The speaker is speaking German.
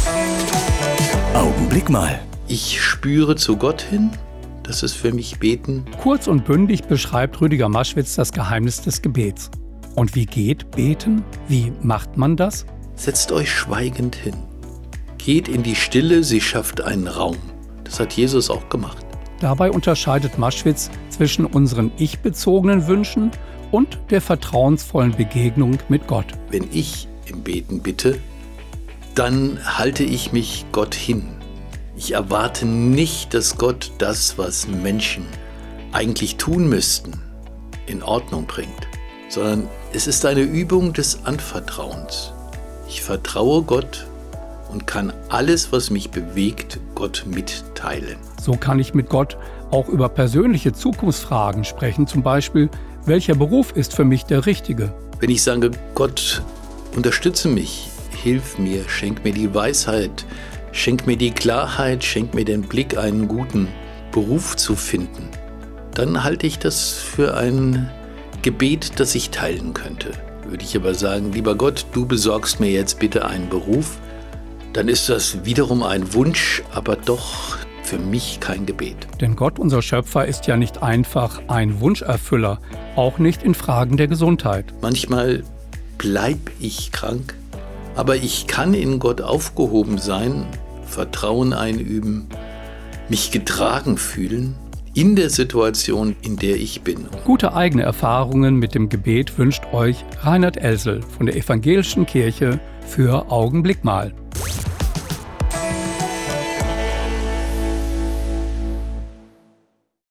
Augenblick mal. Ich spüre zu Gott hin, das ist für mich Beten. Kurz und bündig beschreibt Rüdiger Maschwitz das Geheimnis des Gebets. Und wie geht Beten? Wie macht man das? Setzt euch schweigend hin. Geht in die Stille, sie schafft einen Raum. Das hat Jesus auch gemacht. Dabei unterscheidet Maschwitz zwischen unseren ich-bezogenen Wünschen und der vertrauensvollen Begegnung mit Gott. Wenn ich im Beten bitte, dann halte ich mich Gott hin. Ich erwarte nicht, dass Gott das, was Menschen eigentlich tun müssten, in Ordnung bringt, sondern es ist eine Übung des Anvertrauens. Ich vertraue Gott und kann alles, was mich bewegt, Gott mitteilen. So kann ich mit Gott auch über persönliche Zukunftsfragen sprechen, zum Beispiel, welcher Beruf ist für mich der richtige? Wenn ich sage, Gott, unterstütze mich, hilf mir, schenk mir die Weisheit, schenk mir die Klarheit, schenk mir den Blick, einen guten Beruf zu finden, dann halte ich das für ein Gebet, das ich teilen könnte. Würde ich aber sagen, lieber Gott, du besorgst mir jetzt bitte einen Beruf, dann ist das wiederum ein Wunsch, aber doch für mich kein Gebet. Denn Gott, unser Schöpfer, ist ja nicht einfach ein Wunscherfüller, auch nicht in Fragen der Gesundheit. Manchmal bleibe ich krank, aber ich kann in Gott aufgehoben sein, Vertrauen einüben, mich getragen fühlen in der Situation, in der ich bin. Gute eigene Erfahrungen mit dem Gebet wünscht euch Reinhard Elsel von der Evangelischen Kirche für Augenblick mal.